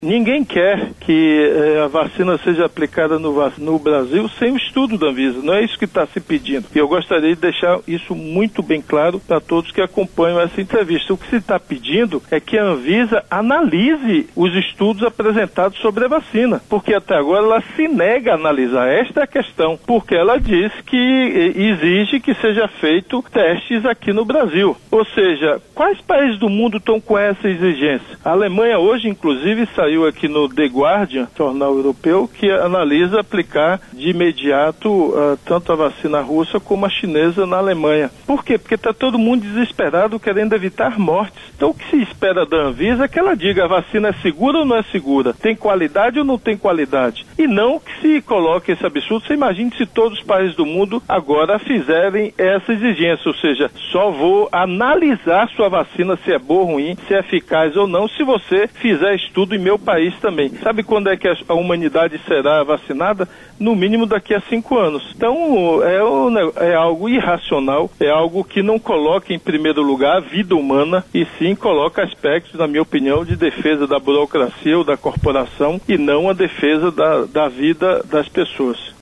Ninguém quer que a vacina seja aplicada no Brasil sem o estudo da Anvisa. Não é isso que está se pedindo. E eu gostaria de deixar isso muito bem claro para todos que acompanham essa entrevista. O que se está pedindo é que a Anvisa analise os estudos apresentados sobre a vacina, porque até agora ela se nega a analisar. Esta é a questão, porque ela diz que exige que seja feito testes aqui no Brasil. Ou seja, quais países do mundo estão com essa exigência? A Alemanha hoje, inclusive, saiu aqui no The Guardian, jornal europeu, que analisa aplicar de imediato tanto a vacina russa como a chinesa na Alemanha. Por quê? Porque está todo mundo desesperado querendo evitar mortes. Então o que se espera da Anvisa é que ela diga a vacina é segura ou não é segura, tem qualidade ou não tem qualidade. E não que se coloque esse absurdo. Você imagine se todos os países do mundo agora fizerem essa exigência, ou seja, só vou analisar sua vacina se é boa ou ruim, se é eficaz ou não, se você fizer estudo em meu país também. Sabe quando é que a humanidade será vacinada? No mínimo daqui a 5 anos. Então é algo irracional, é algo que não coloca em primeiro lugar a vida humana e sim coloca aspectos, na minha opinião, de defesa da burocracia ou da corporação e não a defesa da vida das pessoas.